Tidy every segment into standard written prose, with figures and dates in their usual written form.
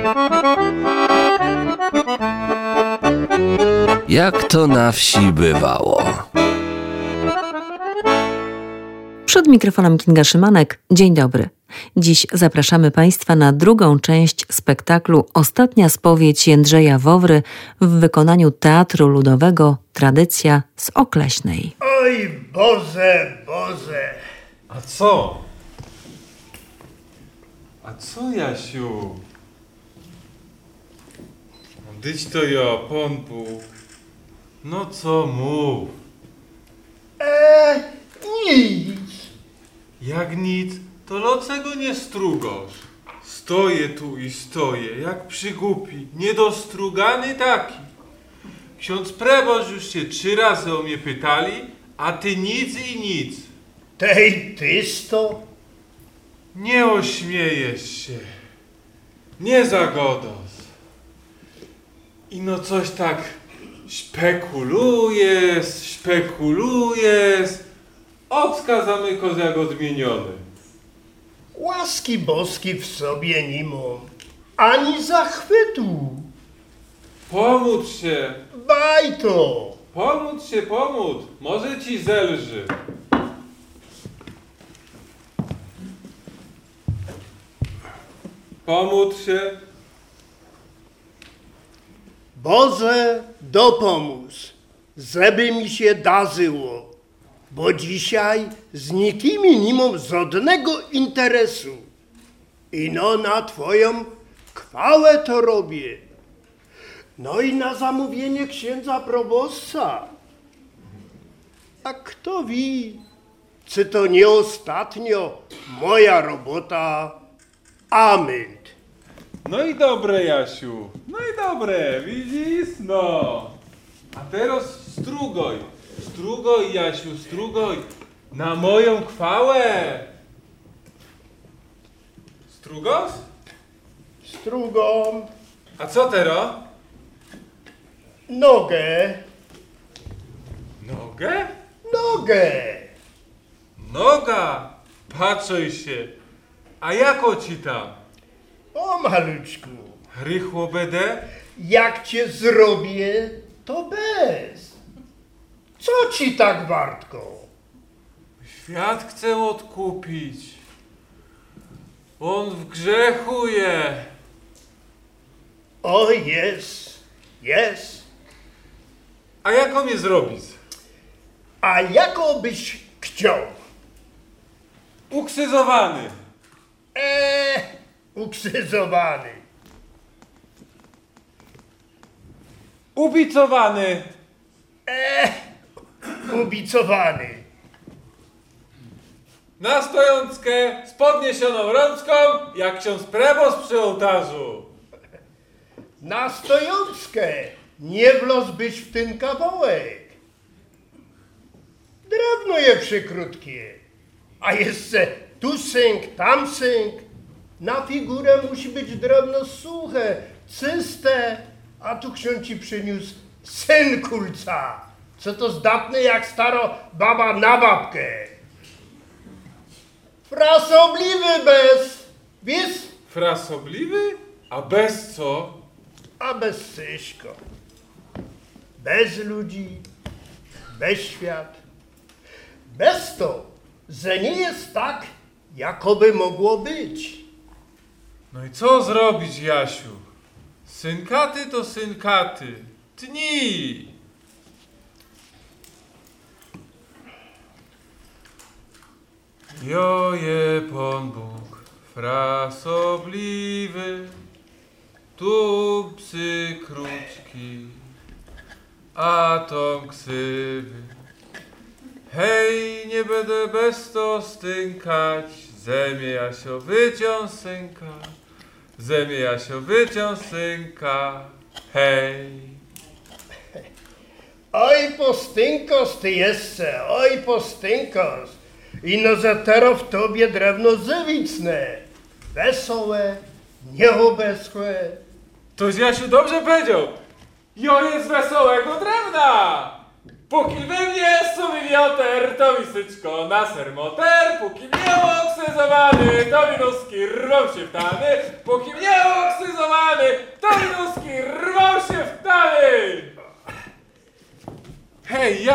Jak to na wsi bywało. Przed mikrofonem Kinga Szymanek. Dzień dobry. Dziś zapraszamy Państwa na drugą część spektaklu Ostatnia spowiedź Jędrzeja Wawry w wykonaniu Teatru Ludowego Tradycja z Okleśnej. Oj, Boże, Boże! A co? A co, Jasiu? Dyć to ja, Pan Bóg. No co mów? Nic. Jak nic, to locego nie strugosz. Stoję tu i stoję, jak przygłupi, niedostrugany taki. Ksiądz preboszcz już się 3 razy o mnie pytali, a ty nic i nic. Tej tyś to? Nie ośmiejesz się, nie zagodos. I no coś tak spekulujesz, ocka zamykos jak odmieniony. Łaski boski w sobie nie mam, ani zachwytu. Pomódl się, Baj to! pomódl, może ci zelży. Pomódl się. Boże, dopomóż, żeby mi się darzyło, bo dzisiaj z nikimi nie mam żadnego interesu. I no na twoją chwałę to robię. No i na zamówienie księdza proboszcza. A kto wie, czy to nie ostatnio moja robota. Amen. No i dobre, Jasiu, no i dobre, widzisz, no. A teraz strugoj, Jasiu, strugoj, na moją chwałę. Strugos? Strugą A co teraz? nogę. Nogę? Nogę. Noga, patrzaj się, a jako ci tam? O maluczku, Rychło będę? jak cię zrobię, to bez. Co ci tak wartko? Świat chce odkupić. On w grzechu je. O jest. A jako mnie zrobić? A jako byś chciał? Uksyzowany. Ukrzyżowany. Ubicowany. Ubicowany. Na stojąckę z podniesioną rączką, jak ksiądz proboszcz przy ołtarzu. Na stojąckę nie wlazłbyś w ten kawałek. Drewno je przykrótkie, a jeszcze tu synk, tam synk. Na figurę musi być drewno suche, czyste, a tu ksiądz ci przyniósł synkulca, co to zdatne jak staro baba na babkę. Frasobliwy bez, wiesz? Frasobliwy? A bez co? A bez syśko. Bez ludzi, bez świat. Bez to, że nie jest tak, jakoby mogło być. No i co zrobić, Jasiu? Synkaty to synkaty. Tnij! Joje Pan Bóg, frasobliwy, tu psy krótki, a tom ksywy. Hej, nie będę bez to stynkać, zemie Jasio wyciąż synka, hej. Oj, postynkos ty jeszcze, oj, postynkos. I no, że teraz w tobie drewno żywicne, wesołe, nieobeschłe. Toś Jasiu dobrze powiedział, jo jest wesołego drewna. Póki we mnie sumy wioter, to mi syczko na sermoter, póki mnie oksyzowany, to mi noski rwą się w tany, póki mnie oksyzowany,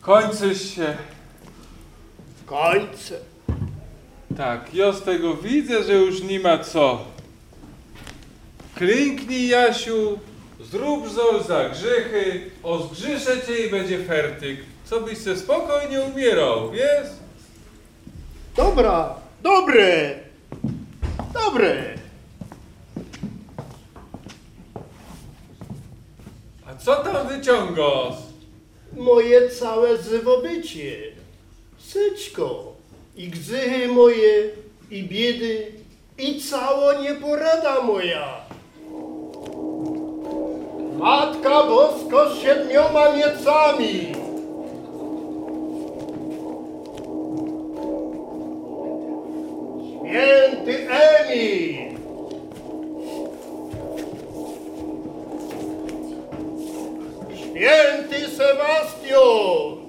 Kończysz się. Końce. Tak, ja z tego widzę, że już nie ma co. Klinknij, Jasiu, zrób coś za grzechy, ozgrzyszę cię i będzie fertyk. Co byś se spokojnie umierał, wiesz? Dobra, dobre. Dobre. A co tam wyciągasz? Moje całe żywobycie. Syćko. I gzychy moje, i biedy, i cało nieporada moja. Matka Bosko z 7 miecami. Święty Emil. Święty Sebastian.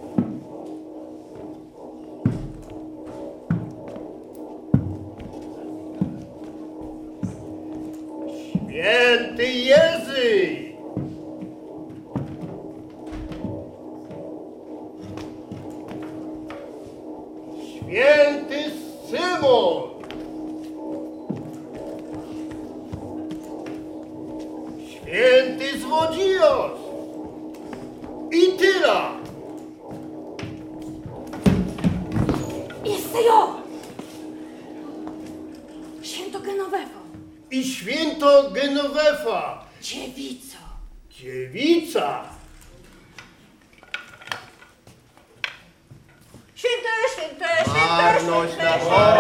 Święty Jerzy. Święty Szymon. Święty Złodziejos. I tyle. Istejo! Święto Genowewo. I święto Genowefa. Dziewico. Dziewica. Święte. Marność na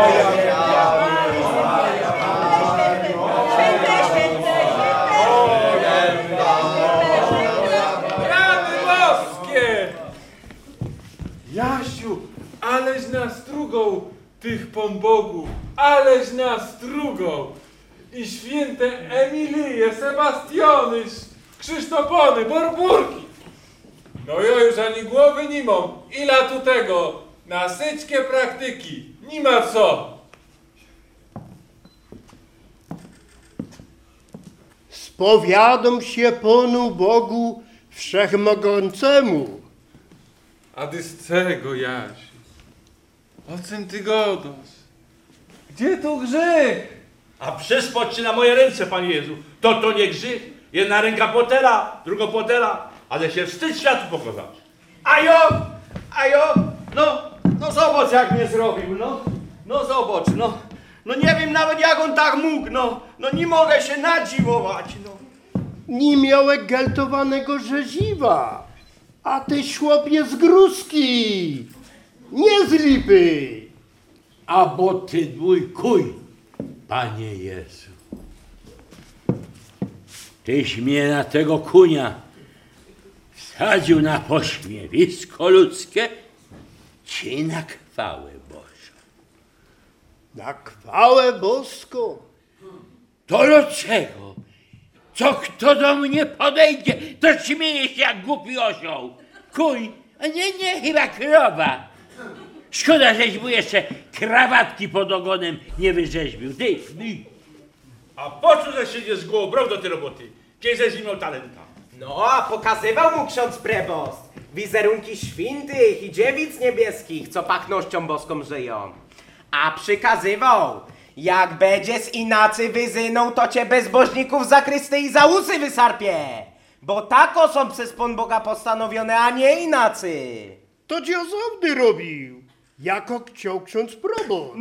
Rany boskie! Jasiu, aleś nas strugą tych ponbogów, aleś nas strugą! I święte Emilie, Sebastiony, Krzysztofony, Borburki! No ja już ani głowy nie mam. Ila tu tego? Nasyćkie praktyki. Nie ma co. Spowiadam się Panu Bogu Wszechmogącemu. A ty z czego, Jasiu? O czym ty gadasz? Gdzie tu grzech? A przyspod ci na moje ręce, Panie Jezu. To nie grzech. Jedna ręka potela, druga potela, ale się wstyd światu pokazać. A jo, no zobacz jak mnie zrobił, no zobacz, no nie wiem nawet jak on tak mógł, no nie mogę się nadziwować, no. Nie miałeś geltowanego rzeziwa, a ty chłopie z gruski, nie z lipy. A bo ty mój kuj, Panie Jezu. Tyś mnie na tego kunia wsadził na pośmiewisko ludzkie, ci na chwałę Bożą. Na chwałę boską. To dlaczego? Co kto do mnie podejdzie, to śmieje się jak głupi osioł. Kuj, a nie, chyba krowa. Szkoda, żeś mu jeszcze krawatki pod ogonem nie wyrzeźbił. Ty. A po co że się nie zgłobrał do tej roboty? Kiedyś nie miał talenta. No, a pokazywał mu ksiądz prebost wizerunki świętych i dziewic niebieskich, co pachnością boską żyją. A przykazywał, jak będzie z inacy wyzyną, to cię bezbożników za Krysty i za łusy wysarpie. Bo tako są przez Pan Boga postanowione, a nie inacy. To dziozowny robił, jako chciał ksiądz proboszcz.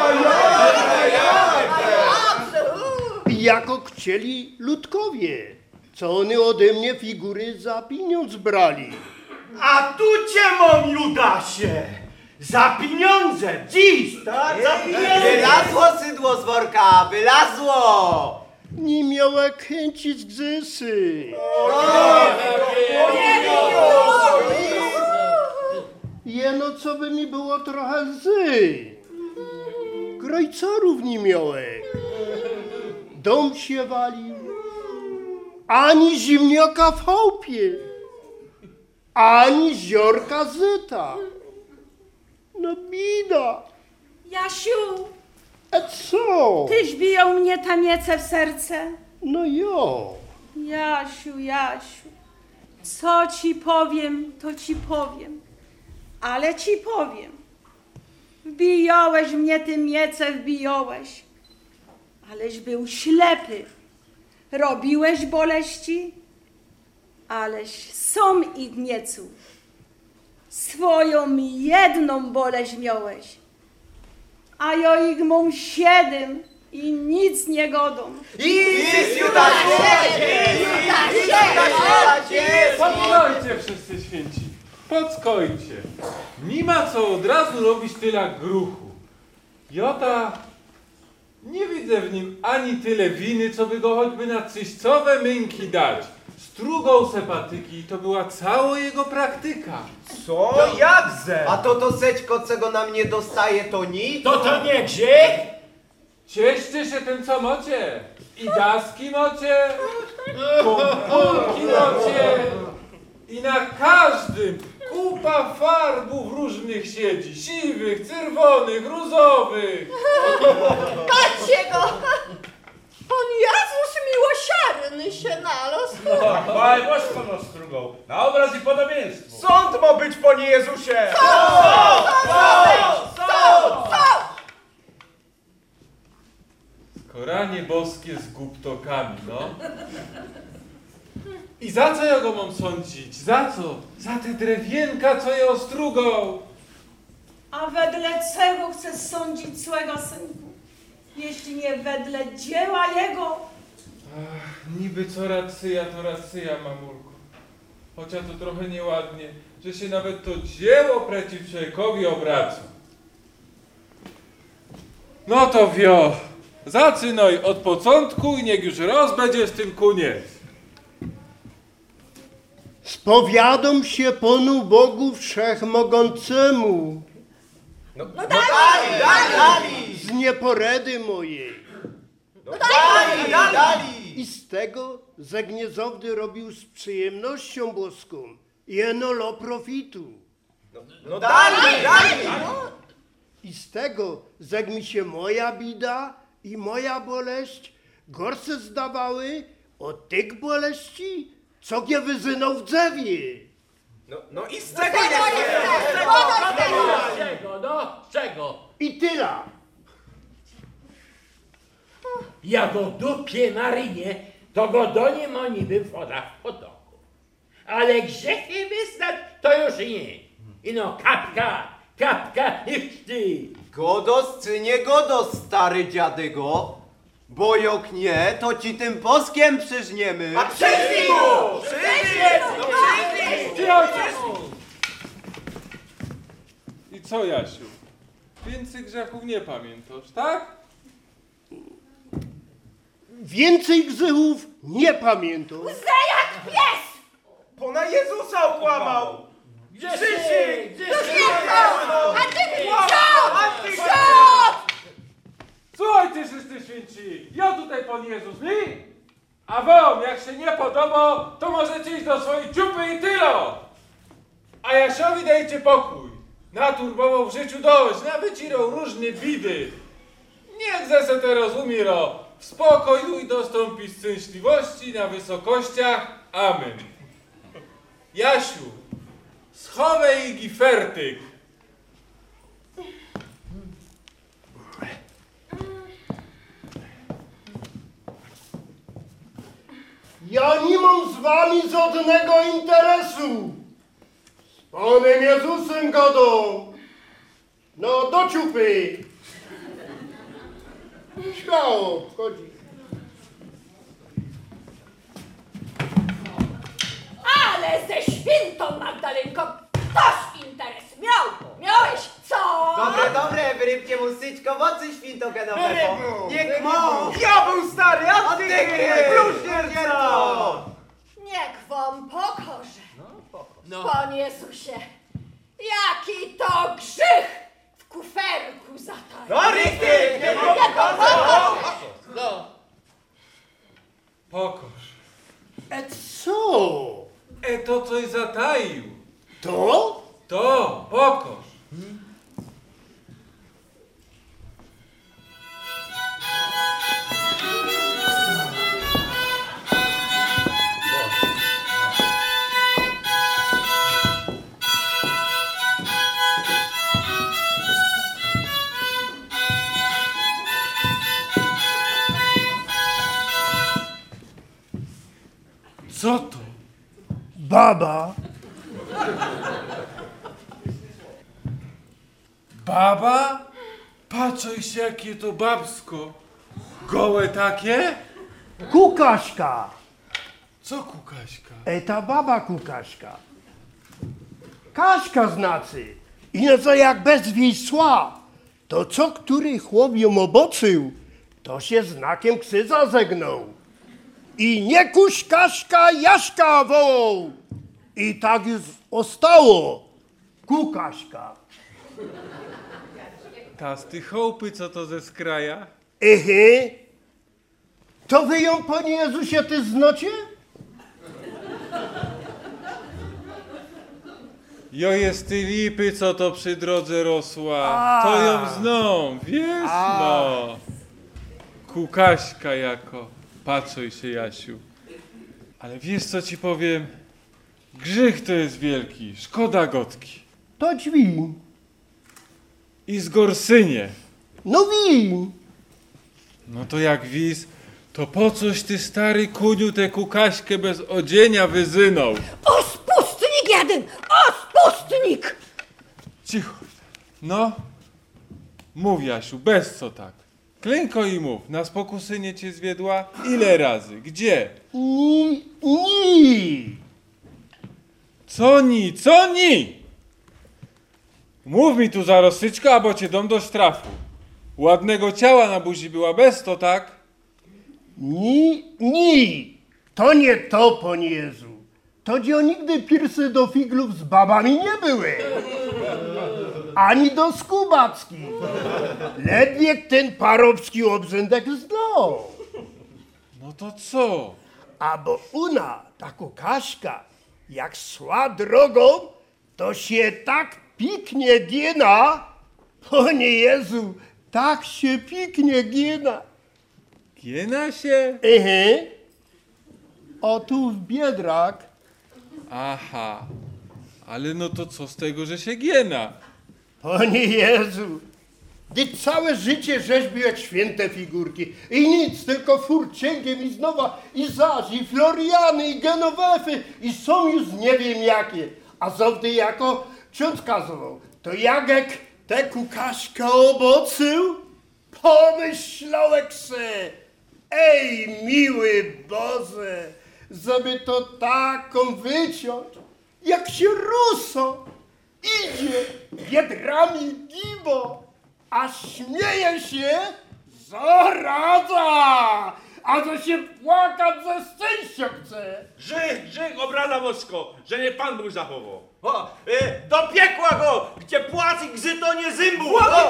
I jako chcieli ludkowie, co oni ode mnie figury za pieniądz brali. A tu cię mam, Judasie, za pieniądze, dziś, tak, za pieniądze. Wylazło sydło z worka, wylazło! Nie miała chęci z gzysy. Jeno co by mi było trochę łzy. Grojcorów nie miałek. Dom się walił. Ani zimnioka w chałupie. Ani ziorka zyta. No bida. Jasiu, A co? tyś biją mnie taniece w serce. No jo. Jasiu, co ci powiem, to ci powiem. Ale ci powiem, wbijałeś mnie, ty miece wbijałeś, aleś był ślepy, robiłeś boleści, aleś som i gniecu, swoją jedną boleść miałeś, a ja ich mam 7 i nic nie godą. Podskojcie wszyscy święci, podskojcie. Nie ma co od razu robić tyle gruchu. Jota, nie widzę w nim ani tyle winy, co by go choćby na cyścowe męki dać. Strugał se patyki, to była cała jego praktyka. Co? Jakże? A to sećko, czego nam nie dostaje, to nic? To nie grzech? Cieszcie się tym, co mocie. I daski mocie, komórki mocie. I na każdym kupa farbów różnych siedzi. Siwych, czerwonych, różowych. Patrzcie go! Pan Jezus miłosierny się nalazł. Chwaj boską nos strugą, na obraz i podobieństwo. Sąd ma być, Panie Jezusie! Koranie boskie z głuptokami, no. I za co ja go mam sądzić? Za co? Za te drewienka, co je ostrugał. A wedle czego chcesz sądzić złego synku? Jeśli nie wedle dzieła jego. Ach, niby co racyja, to racyja, mamulku. Chociaż to trochę nieładnie, że się nawet to dzieło przeciw człowiekowi obraca. No to wio, zaczynaj od początku i niech już raz będzie z tym koniec. Spowiadam się Panu Bogu Wszechmogącemu z nieporedy mojej i z tego, że gniezowdy robił z przyjemnością boską i enolo profitu. I z tego, że mi się moja bida i moja boleść gorsze zdawały od tych boleści, co je wyzynął w drzewie. No i z czego Czego? I tyle. Ja go dupię na rynie, to go do nie ma niby woda w potoku. Ale grzechy wyznać to już nie. Ino kapka, niech ty. Godos czy nie godos, stary dziadygo? Bo jak nie, to ci tym poskiem przyżniemy. A przyżnij mu! I co, Jasiu? Więcej grzechów nie pamiętasz, tak? Więcej grzechów nie pamiętam. Jak pies! Pana Jezusa okłamał! Grzeszyk! A ty Słuchajcie, wszyscy święci, ja tutaj Pan Jezus, nie? A wam, jak się nie podoba, to możecie iść do swojej ciupy i tylo. A Jasiowi dajcie pokój. Naturbował w życiu dość, nawycirał różne bidy. Niech zese to rozumiro. W spokoju i dostąpi szczęśliwości na wysokościach. Amen. Jasiu, schowaj gifertyk. Ja nie mam z wami żadnego interesu. Z Panem Jezusem godą. No do ciupy. Śmiało, wchodzi. Ale ze świętą Magdalenką ktoś interes miał. Miałeś co? Dobre, wyrybcie mu syćko w oczy świętogenowego. Niech mąż! Ja był stary, a ty Bluźnierco! Niech wam pokorze. Panie Jezusie, jaki to grzech w kuferku zatarł. No ryty! Nie Pokorz. Co? To coś zataił. To? To, pokorz. Co to? Baba. Baba? Patrzaj się, jakie to babsko. Gołe takie? Kukaśka. Co Kukaśka? Ta baba Kukaśka. Kaśka znaczy. I no co jak bez wiesła, to co który chłop ją oboczył, to się znakiem krzyża zegnął. I nie kuś Kaśka, Jaśka wołał. I tak już ostało. Kukaśka. Ta z tych chołpy, co to ze skraja? To wy ją, Panie Jezusie, ty znocie? Jo jest ty lipy, co to przy drodze rosła. To ją zną, wiesz no. Kukaśka jako. Patrzaj się, Jasiu. Ale wiesz, co ci powiem? Grzech to jest wielki, szkoda gotki. To drzwi. I zgorsynie. No wi. No to jak wiz, to po coś ty, stary kuniu, tę Kukaśkę bez odzienia wyzynął? O, spustnik jeden! O, spustnik! Cicho. No, mów, Jasiu, bez co tak. Klęko i mów, na spokusynie cię zwiedła? Ile razy? Gdzie? Ni. Co ni? Co ni? Mów mi tu za rozsyczkę, albo cię dom do sztrafu. Ładnego ciała na buzi była bez to, tak? Ni. To nie to, Panie Jezu. To gdzie nigdy pirsy do figlów z babami nie były. Ani do skubackich. Ledwie ten parobski obrzędek znał. No to co? A bo una, ta Kukaśka, jak szła drogą, to się tak piknie giena. Panie Jezu, tak się piknie giena. Giena się? O tu w biedrak. Aha. Ale no to co z tego, że się giena? Panie Jezu, gdy całe życie rzeźbiłeś święte figurki i nic, tylko furcięgiem i znowa i zaś, i Floriany, i Genowefy, i są już nie wiem jakie. A zowdy jako ksiądz kazował, to Jagek tę Kukaśkę obocył, pomyślałek se, ej miły Boże, żeby to taką wyciąć, jak się ruso idzie biedrami gibo, a śmieje się, zaradza, a że się płakać ze szczęścia chce. Grzech, obrana wosko, że nie Pan Bóg zachował. Do piekła go, gdzie płac i grzyto nie zymbu.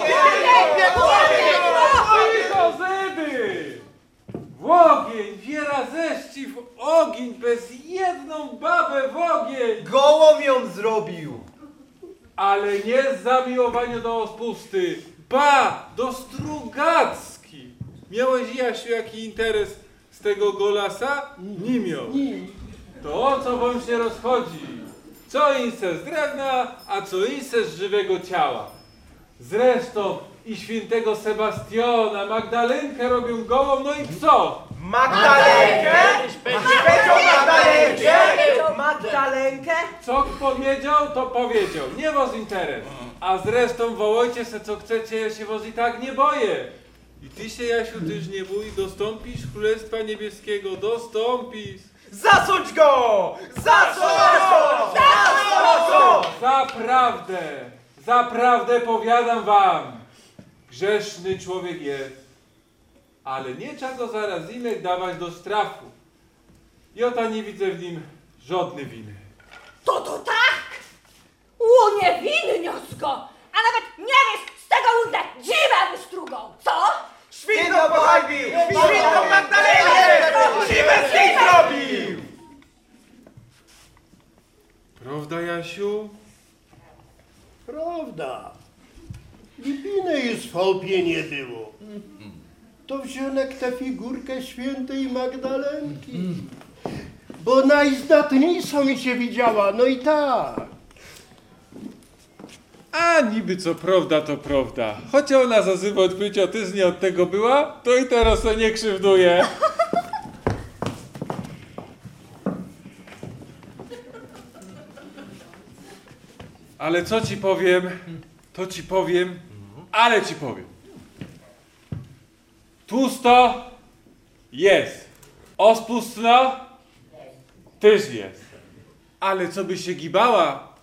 Co zeby! W ogień, wiera ześci w ogień, bez jedną babę w ogień! Gołą ją zrobił. Ale nie z zamiłowania do ospusty, ba, do Strugacki. Miałeś, Jasiu, jaki interes z tego golasa? Nie miał. To o co wam się rozchodzi? Co inse z drewna, a co inse z żywego ciała. Zresztą i świętego Sebastiana, Magdalenkę robią gołą, no i co? Magdalenkę? Magdalenkę? Co powiedział, to powiedział. Nie woz interes. A zresztą wołajcie se co chcecie, ja się woz i tak nie boję. I ty się, Jasiu, tyż nie bój, dostąpisz Królestwa Niebieskiego, dostąpisz. Zasądź go! Zasądź go! Zaprawdę powiadam wam, grzeszny człowiek jest, ale nie trzeba go zaraz imek dawać do strafu. I ota nie widzę w nim żadnej winy. To tak? Uniewinnios go, a nawet nie wiesz z tego łudne dziwę wystrugą, co? Świnką pohańbił! Świnką Magdalenkę! Dziwę z niej zrobił! Prawda, Jasiu? Prawda. Lipiny już w chałupie nie było. To wzionek tę figurkę świętej Magdalenki. Bo najzdatniejsza mi się widziała, no i tak. A niby co prawda, to prawda. Choć ona zazywa odbycia, ty z nie od tego była, to i teraz to nie krzywduje. Ale co ci powiem, to ci powiem, ale ci powiem. Tłusto jest, ospustno też jest. Ale co by się gibała,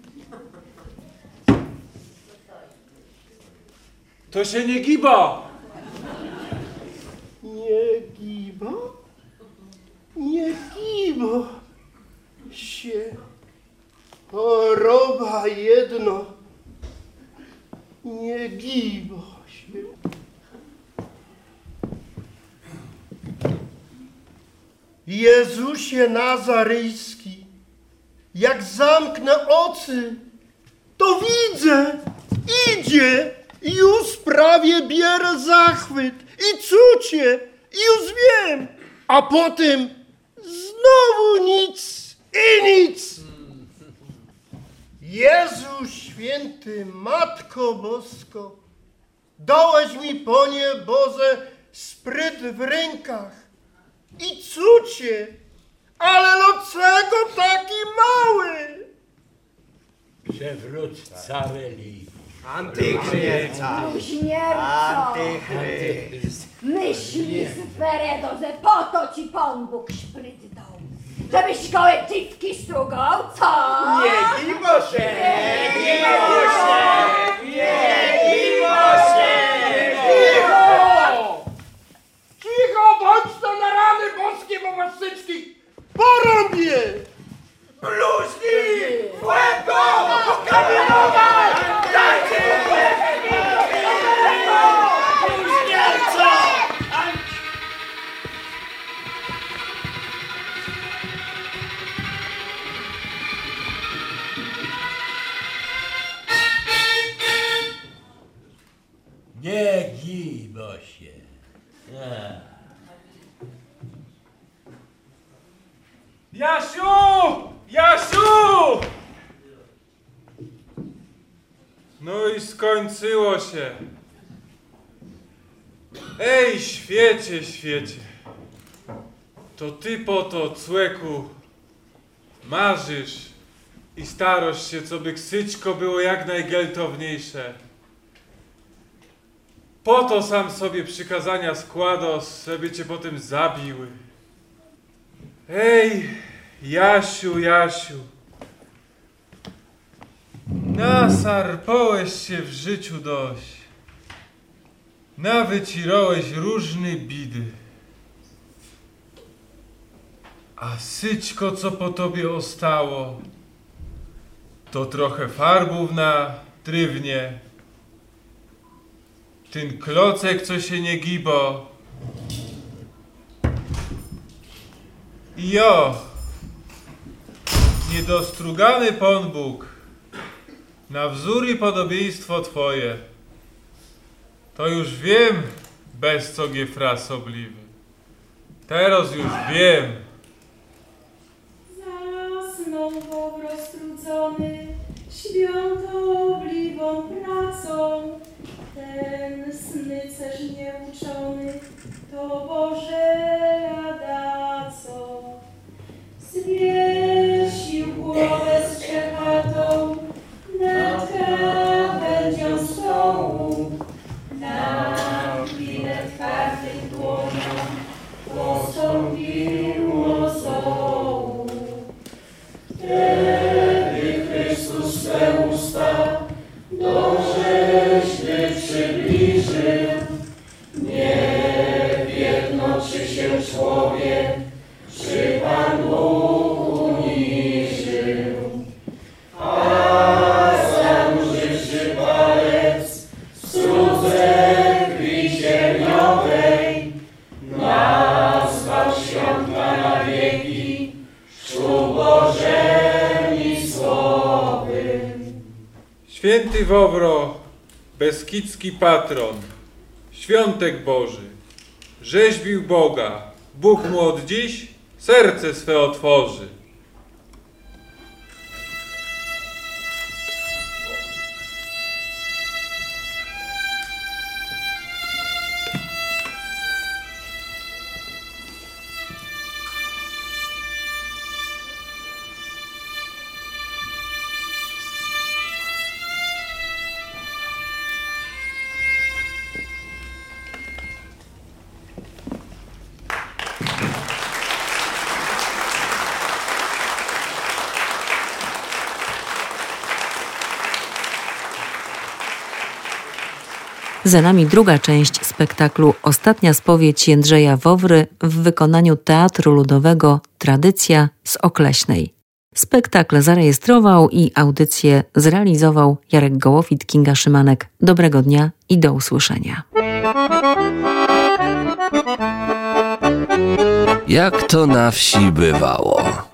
to się nie giba. Nie giba? Nie giba się. Choroba jedno. Nie giba się. Jezusie Nazaryjski, jak zamknę oczy, to widzę, idzie, już prawie bierę zachwyt i czucie, już wiem, a potem znowu nic i nic. Jezu święty, Matko Bosko, dałeś mi, Panie Boże, spryt w rękach i czucie, ale dlaczego taki mały? Przewrótca religii. Antychryst. Bluźnierco! Myśli z Feredo, że po to ci Pan Bóg szpryt dał, żebyś kołe dziwki strugał, co? Nie gibo się! Nie gibo się! Nie gibo się! Cicho! Cicho, bądź to na rany boskie pomastyczki! Porąbie! Bluźni! Łeb go! Kamienować! Dajcie mu łeb! Bluźnierco! Nie gibo się. Jasiu! Jasiu! No i skończyło się. Ej, świecie, świecie. To ty po to, cłeku, marzysz i starość się, co by ksyćko było jak najgeltowniejsze. Po to sam sobie przykazania składos, żeby cię potem zabiły. Ej, Jasiu, Jasiu. Nasarpałeś się w życiu dość. Nawycirałeś różne bidy. A syćko, co po tobie ostało, to trochę farbów na trywnie. Ten klocek, co się nie gibo. I niedostrugany Pan Bóg, na wzór i podobieństwo Twoje, to już wiem, bez co gefras obliwy. Teraz już wiem. Zasnął Wowro strudzony, świątobliwą pracą. Ten snycerz nieuczony, to Bożeja dacą. Zwiesił głowę z czerwatą nad krawędzią stołu. Na chwilę twardych dłoniach postąpiło sołu. Wtedy Chrystus swe usta do rzeźby przybliżył. Nie wiedno, czy się człowiek przy Panu uniżył. A zanurzywszy palec w strudze krwi ziemiowej, nazwał świąt na wieki chrztu Bożem i słowym. Święty Wowro, beskidzki patron, świątek Boży, rzeźbił Boga, Bóg mu od dziś serce swe otworzy. Za nami druga część spektaklu Ostatnia spowiedź Jędrzeja Wowry w wykonaniu Teatru Ludowego Tradycja z Okleśnej. Spektakl zarejestrował i audycję zrealizował Jarek Gołofit, Kinga Szymanek. Dobrego dnia i do usłyszenia. Jak to na wsi bywało.